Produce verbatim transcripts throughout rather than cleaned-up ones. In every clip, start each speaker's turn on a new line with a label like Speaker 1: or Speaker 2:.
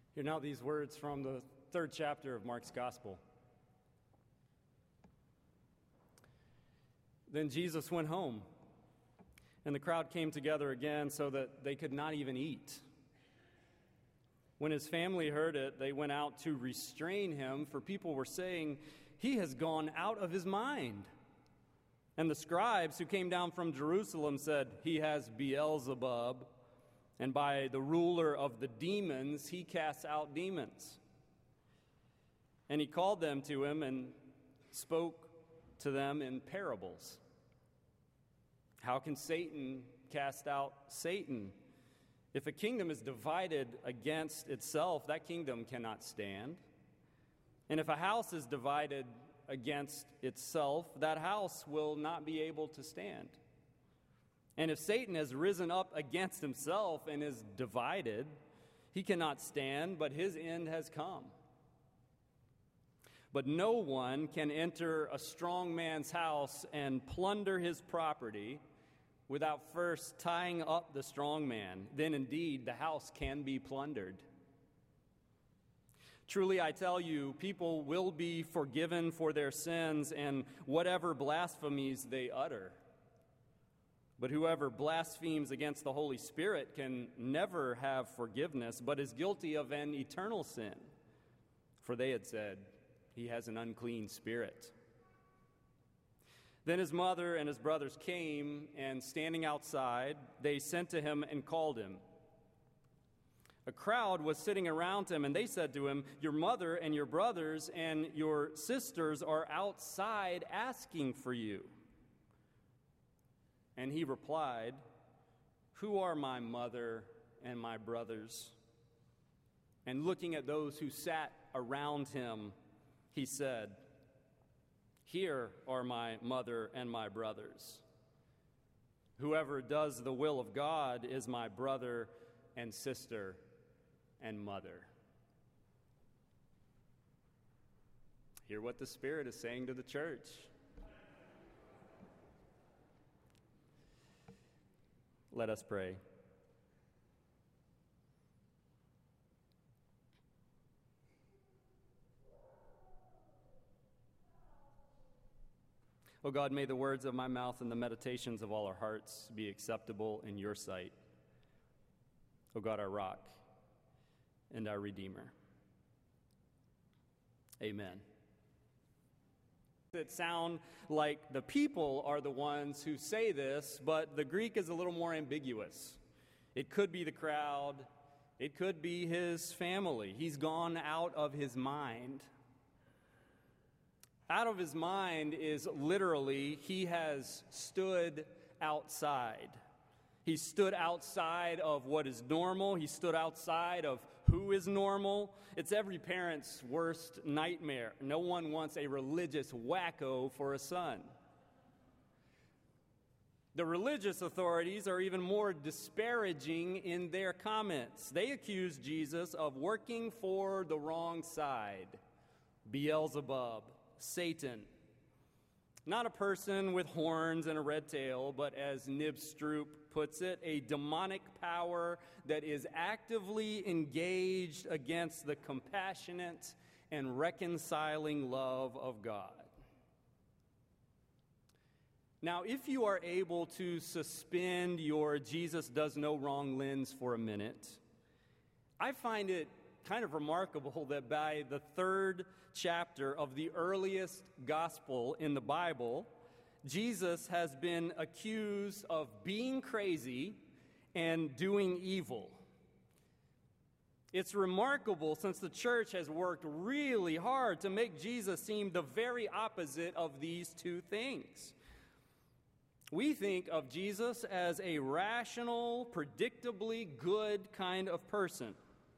Speaker 1: Hear now these words from the third chapter of Mark's Gospel. Then Jesus went home, and the crowd came together again so that they could not even eat. When his family heard it, they went out to restrain him, for people were saying, "He has gone out of his mind." And the scribes who came down from Jerusalem said, "He has Beelzebub, and by the ruler of the demons he casts out demons." And he called them to him and spoke to them in parables. "How can Satan cast out Satan? If a kingdom is divided against itself, that kingdom cannot stand. And if a house is divided against itself, that house will not be able to stand. And if Satan has risen up against himself and is divided, he cannot stand, but his end has come. But no one can enter a strong man's house and plunder his property without first tying up the strong man. Then indeed the house can be plundered. Truly I tell you, people will be forgiven for their sins and whatever blasphemies they utter. But whoever blasphemes against the Holy Spirit can never have forgiveness, but is guilty of an eternal sin. For they had said, 'He has an unclean spirit.' Then his mother and his brothers came, and standing outside, they sent to him and called him. A crowd was sitting around him, and they said to him, 'Your mother and your brothers and your sisters are outside asking for you.' And he replied, 'Who are my mother and my brothers?' And looking at those who sat around him, he said, 'Here are my mother and my brothers. Whoever does the will of God is my brother and sister and mother.'" Hear what the Spirit is saying to the church. Let us pray. O God, may the words of my mouth and the meditations of all our hearts be acceptable in your sight. O God, our rock and our Redeemer. Amen. It sound like the people are the ones who say this, but the Greek is a little more ambiguous. It could be the crowd. It could be his family. He's gone out of his mind. Out of his mind is literally he has stood outside. He stood outside of what is normal. He stood outside of who is normal. It's every parent's worst nightmare. No one wants a religious wacko for a son. The religious authorities are even more disparaging in their comments. They accuse Jesus of working for the wrong side. Beelzebub, Satan. Not a person with horns and a red tail, but as Nib Stroop puts it, a demonic power that is actively engaged against the compassionate and reconciling love of God. Now, if you are able to suspend your Jesus does no wrong lens for a minute, I find it kind of remarkable that by the third chapter of the earliest gospel in the Bible, Jesus has been accused of being crazy and doing evil. It's remarkable since the church has worked really hard to make Jesus seem the very opposite of these two things. We think of Jesus as a rational, predictably good kind of person.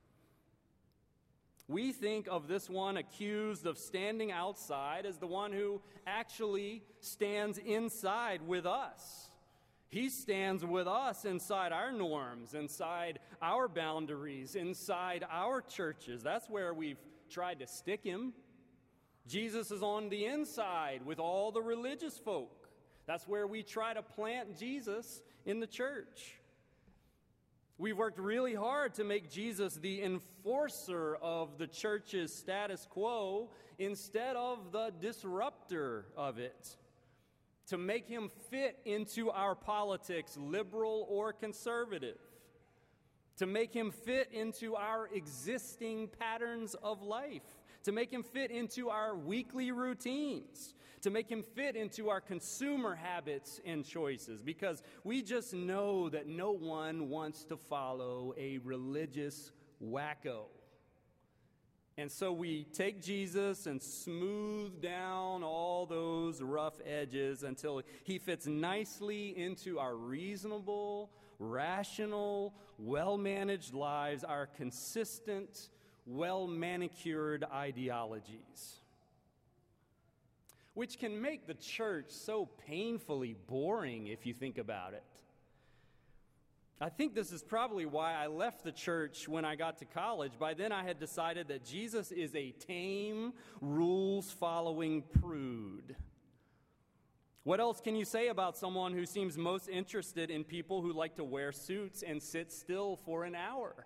Speaker 1: We think of this one accused of standing outside as the one who actually stands inside with us. He stands with us inside our norms, inside our boundaries, inside our churches. That's where we've tried to stick him. Jesus is on the inside with all the religious folk. That's where we try to plant Jesus in the church. We've worked really hard to make Jesus the enforcer of the church's status quo instead of the disruptor of it, to make him fit into our politics, liberal or conservative, to make him fit into our existing patterns of life, to make him fit into our weekly routines, to make him fit into our consumer habits and choices, because we just know that no one wants to follow a religious wacko. And so we take Jesus and smooth down all those rough edges until he fits nicely into our reasonable, rational, well-managed lives, our consistent, well-manicured ideologies, which can make the church so painfully boring if you think about it. I think this is probably why I left the church when I got to college. By then I had decided that Jesus is a tame, rules-following prude. What else can you say about someone who seems most interested in people who like to wear suits and sit still for an hour?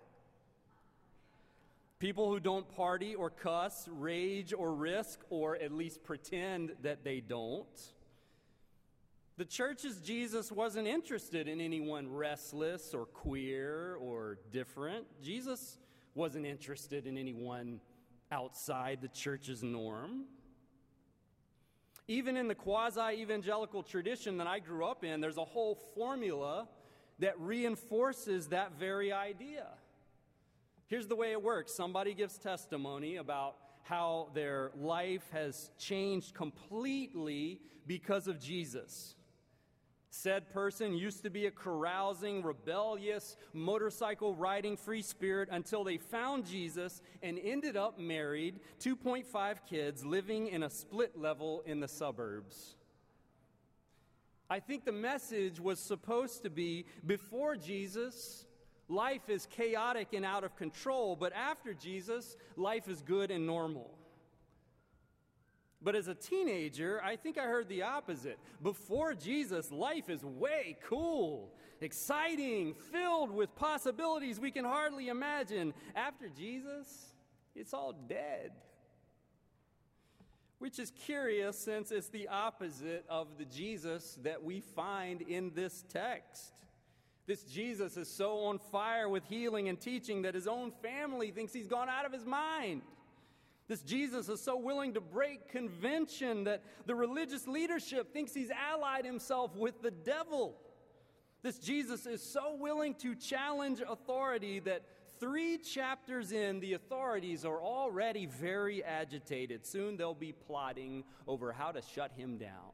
Speaker 1: People who don't party or cuss, rage or risk, or at least pretend that they don't. The church's Jesus wasn't interested in anyone restless or queer or different. Jesus wasn't interested in anyone outside the church's norm. Even in the quasi-evangelical tradition that I grew up in, there's a whole formula that reinforces that very idea. Here's the way it works. Somebody gives testimony about how their life has changed completely because of Jesus. Said person used to be a carousing, rebellious, motorcycle-riding free spirit until they found Jesus and ended up married, two point five kids, living in a split level in the suburbs. I think the message was supposed to be, before Jesus, life is chaotic and out of control, but after Jesus, life is good and normal. But as a teenager, I think I heard the opposite. Before Jesus, life is way cool, exciting, filled with possibilities we can hardly imagine. After Jesus, it's all dead. Which is curious, since it's the opposite of the Jesus that we find in this text. This Jesus is so on fire with healing and teaching that his own family thinks he's gone out of his mind. This Jesus is so willing to break convention that the religious leadership thinks he's allied himself with the devil. This Jesus is so willing to challenge authority that three chapters in, the authorities are already very agitated. Soon they'll be plotting over how to shut him down.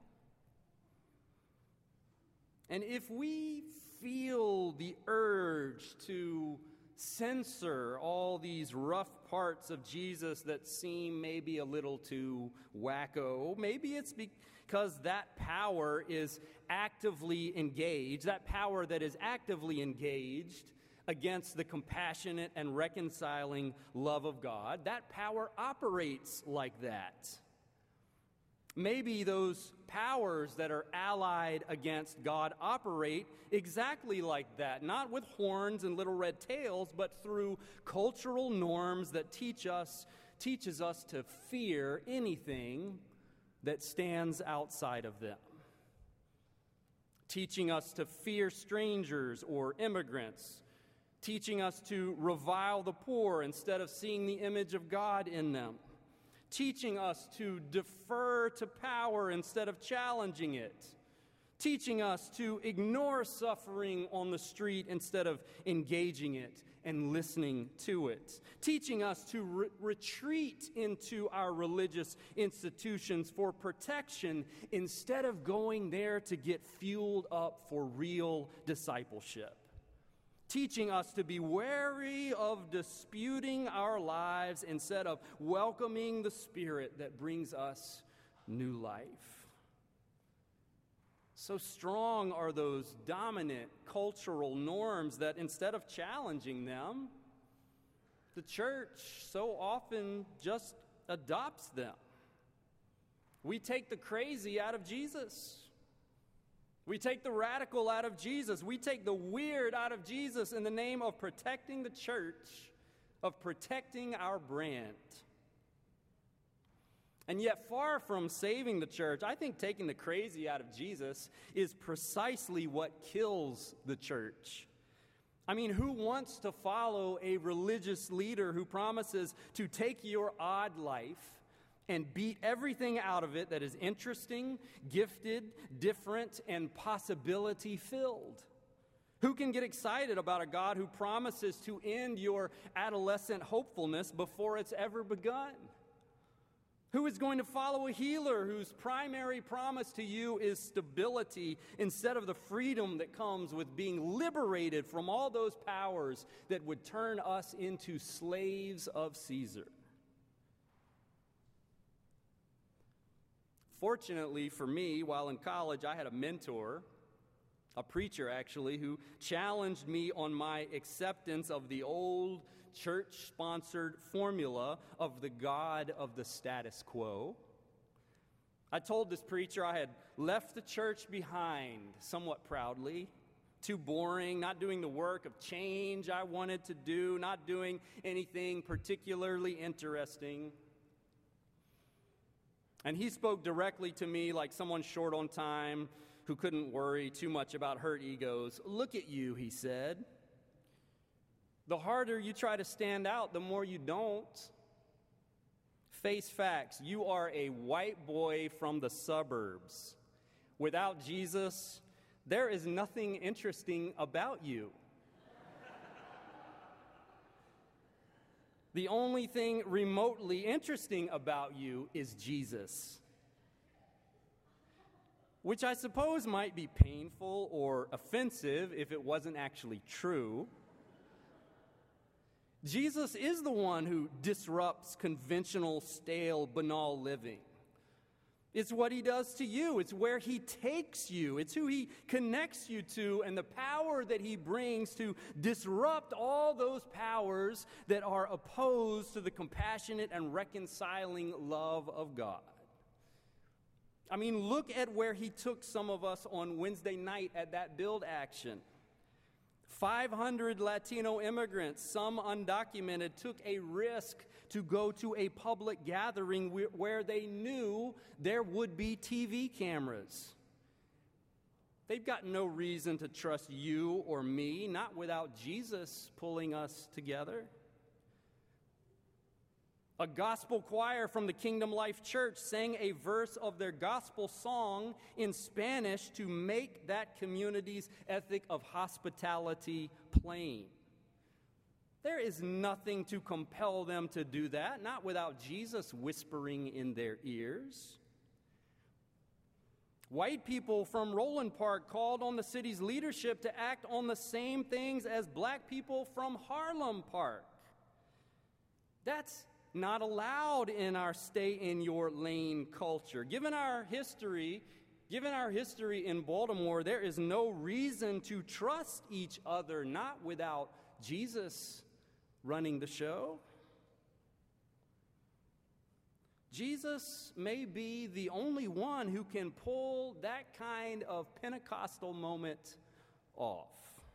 Speaker 1: And if we feel the urge to censor all these rough parts of Jesus that seem maybe a little too wacko, maybe it's because that power is actively engaged, that power that is actively engaged against the compassionate and reconciling love of God, that power operates like that. Maybe those powers that are allied against God operate exactly like that, not with horns and little red tails, but through cultural norms that teach us, teaches us to fear anything that stands outside of them. Teaching us to fear strangers or immigrants, teaching us to revile the poor instead of seeing the image of God in them. Teaching us to defer to power instead of challenging it. Teaching us to ignore suffering on the street instead of engaging it and listening to it. Teaching us to re- retreat into our religious institutions for protection instead of going there to get fueled up for real discipleship. Teaching us to be wary of disputing our lives instead of welcoming the Spirit that brings us new life. So strong are those dominant cultural norms that instead of challenging them, the church so often just adopts them. We take the crazy out of Jesus. We take the radical out of Jesus. We take the weird out of Jesus in the name of protecting the church, of protecting our brand. And yet, far from saving the church, I think taking the crazy out of Jesus is precisely what kills the church. I mean, who wants to follow a religious leader who promises to take your odd life and beat everything out of it that is interesting, gifted, different, and possibility-filled? Who can get excited about a God who promises to end your adolescent hopefulness before it's ever begun? Who is going to follow a healer whose primary promise to you is stability instead of the freedom that comes with being liberated from all those powers that would turn us into slaves of Caesar? Fortunately for me, while in college, I had a mentor, a preacher actually, who challenged me on my acceptance of the old church-sponsored formula of the God of the status quo. I told this preacher I had left the church behind somewhat proudly. Too boring, not doing the work of change I wanted to do, not doing anything particularly interesting. And he spoke directly to me like someone short on time who couldn't worry too much about hurt egos. "Look at you," he said. "The harder you try to stand out, the more you don't. Face facts. You are a white boy from the suburbs. Without Jesus, there is nothing interesting about you. The only thing remotely interesting about you is Jesus." Which I suppose might be painful or offensive if it wasn't actually true. Jesus is the one who disrupts conventional, stale, banal living. It's what he does to you. It's where he takes you. It's who he connects you to and the power that he brings to disrupt all those powers that are opposed to the compassionate and reconciling love of God. I mean, look at where he took some of us on Wednesday night at that Build action. five hundred Latino immigrants, some undocumented, took a risk to go to a public gathering where they knew there would be T V cameras. They've got no reason to trust you or me, not without Jesus pulling us together. A gospel choir from the Kingdom Life Church sang a verse of their gospel song in Spanish to make that community's ethic of hospitality plain. There is nothing to compel them to do that, not without Jesus whispering in their ears. White people from Roland Park called on the city's leadership to act on the same things as black people from Harlem Park. That's not allowed in our stay-in-your-lane culture. Given our history, given our history in Baltimore, there is no reason to trust each other, not without Jesus running the show. Jesus may be the only one who can pull that kind of Pentecostal moment off.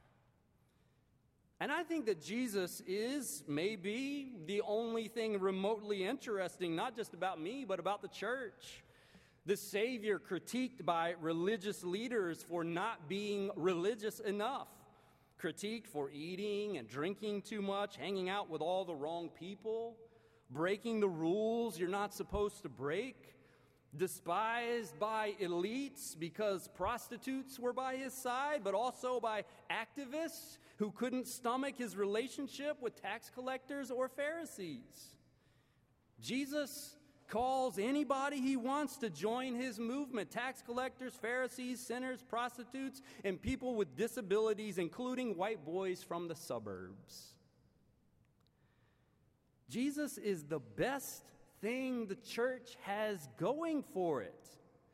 Speaker 1: And I think that Jesus is maybe the only thing remotely interesting, not just about me, but about the church. The Savior critiqued by religious leaders for not being religious enough. Critiqued for eating and drinking too much, hanging out with all the wrong people, breaking the rules you're not supposed to break. Despised by elites because prostitutes were by his side, but also by activists who couldn't stomach his relationship with tax collectors or Pharisees. Jesus calls anybody he wants to join his movement: tax collectors, Pharisees, sinners, prostitutes, and people with disabilities, including white boys from the suburbs. Jesus is the best thing the church has going for it.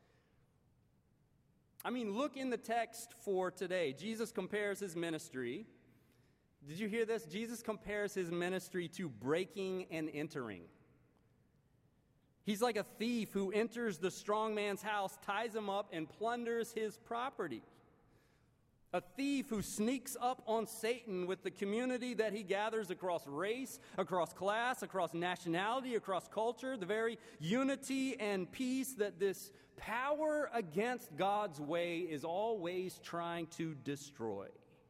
Speaker 1: I mean, look in the text for today. Jesus compares his ministry. Did you hear this? Jesus compares his ministry to breaking and entering. He's like a thief who enters the strong man's house, ties him up, and plunders his property. A thief who sneaks up on Satan with the community that he gathers across race, across class, across nationality, across culture, the very unity and peace that this power against God's way is always trying to destroy.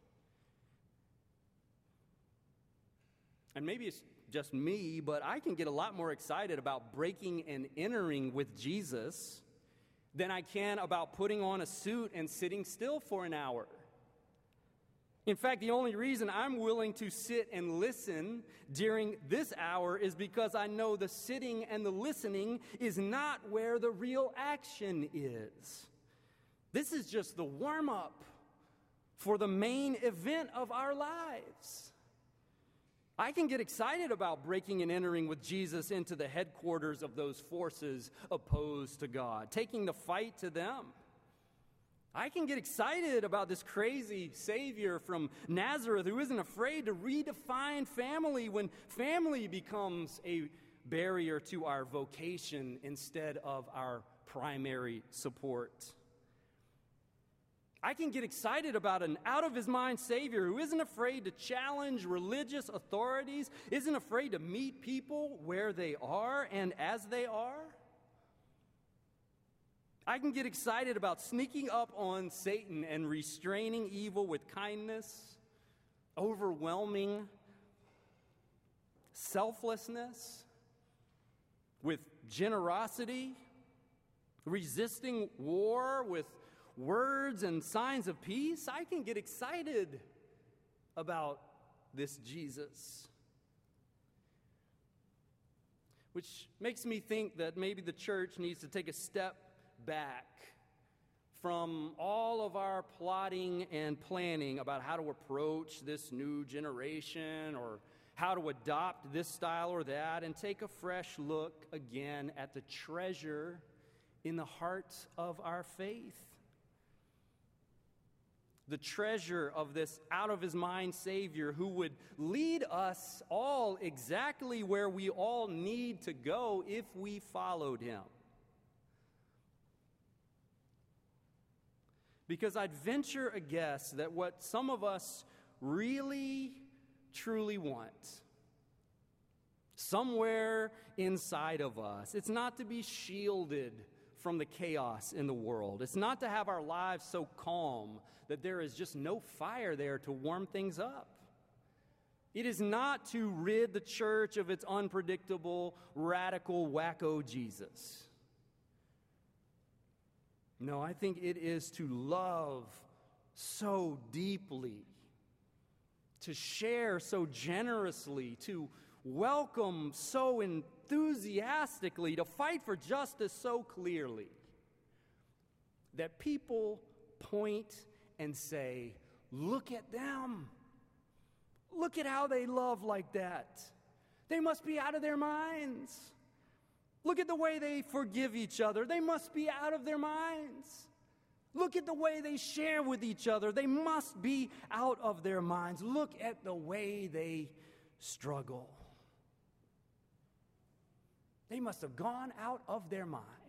Speaker 1: And maybe it's just me, but I can get a lot more excited about breaking and entering with Jesus than I can about putting on a suit and sitting still for an hour. In fact, the only reason I'm willing to sit and listen during this hour is because I know the sitting and the listening is not where the real action is. This is just the warm-up for the main event of our lives. I can get excited about breaking and entering with Jesus into the headquarters of those forces opposed to God, taking the fight to them. I can get excited about this crazy Savior from Nazareth who isn't afraid to redefine family when family becomes a barrier to our vocation instead of our primary support. I can get excited about an out-of-his-mind Savior who isn't afraid to challenge religious authorities, isn't afraid to meet people where they are and as they are. I can get excited about sneaking up on Satan and restraining evil with kindness, overwhelming selflessness, with generosity, resisting war with words and signs of peace. I can get excited about this Jesus. Which makes me think that maybe the church needs to take a step back from all of our plotting and planning about how to approach this new generation or how to adopt this style or that, and take a fresh look again at the treasure in the heart of our faith. The treasure of this out-of-his-mind Savior who would lead us all exactly where we all need to go if we followed him. Because I'd venture a guess that what some of us really, truly want, somewhere inside of us, it's not to be shielded from the chaos in the world. It's not to have our lives so calm that there is just no fire there to warm things up. It is not to rid the church of its unpredictable, radical, wacko Jesus. No, I think it is to love so deeply, to share so generously, to welcome so enthusiastically, to fight for justice so clearly, that people point and say, look at them. Look at how they love like that. They must be out of their minds. Look at the way they forgive each other. They must be out of their minds. Look at the way they share with each other. They must be out of their minds. Look at the way they struggle. They must have gone out of their minds.